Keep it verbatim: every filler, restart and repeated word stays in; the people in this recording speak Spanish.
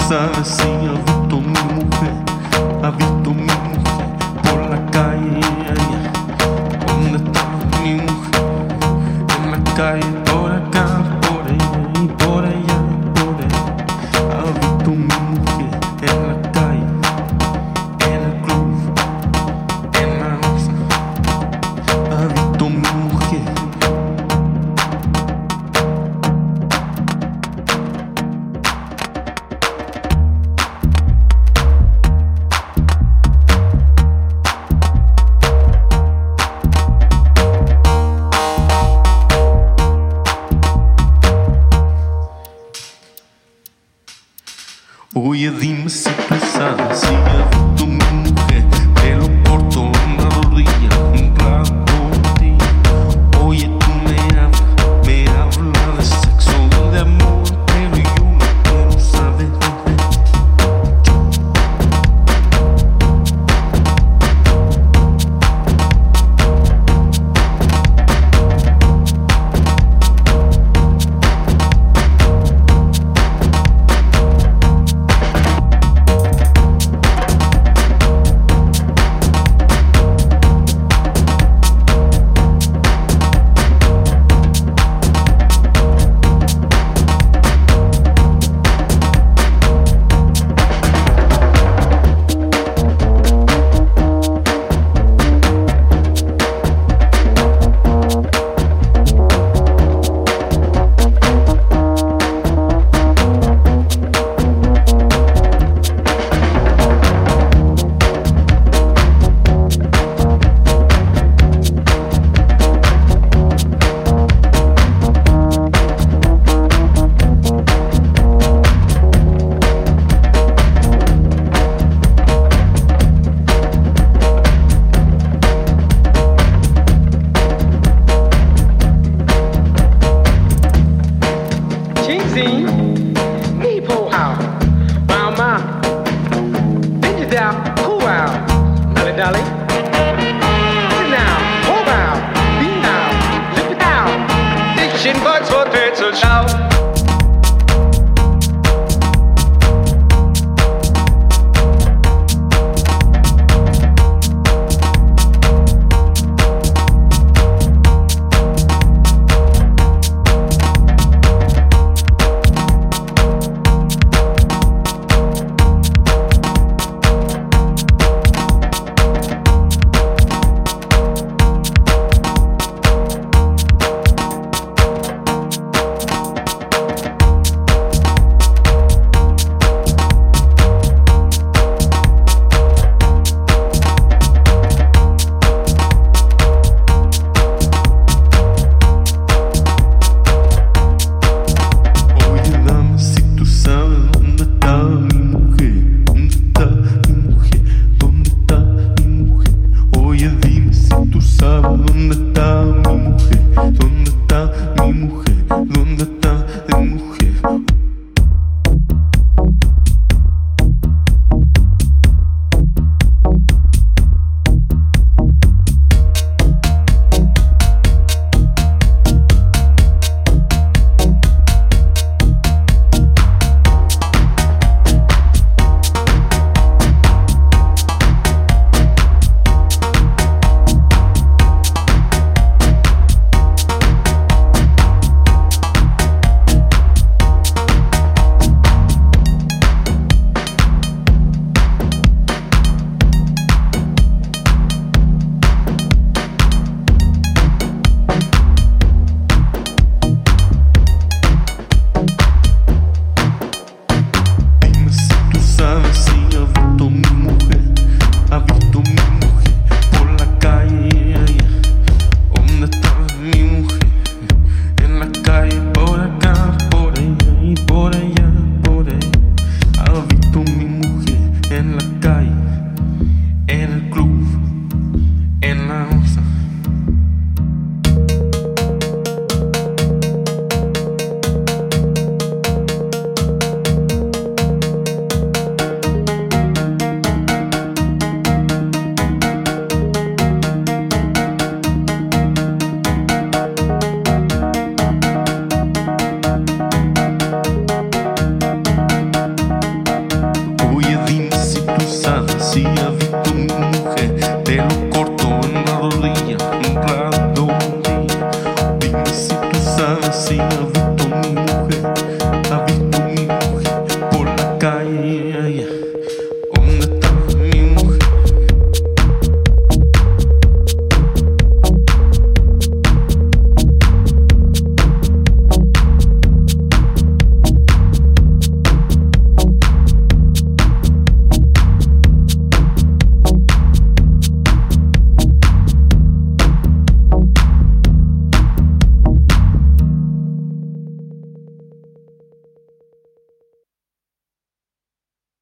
sabe si ha visto mi mujer, ha visto mi mujer por la calle. ¿Dónde está mi mujer? En la calle, por acá, por ella y por allá, por ella. Ha visto mi mujer en la calle, en el club, en la mesa. Ha visto mi mujer. Oye, dime si tú sabes si ha visto mi mujer, pelo corto en la rodilla, un plato de ti. Oye, tú me hablas, me hablas de sexo, de amor, pero yo no quiero saber de me pull out, wow, ma, bend it down, cool out, dolly, dolly, sit down, hold out, be now, lift it out, diction buds for pencil shout.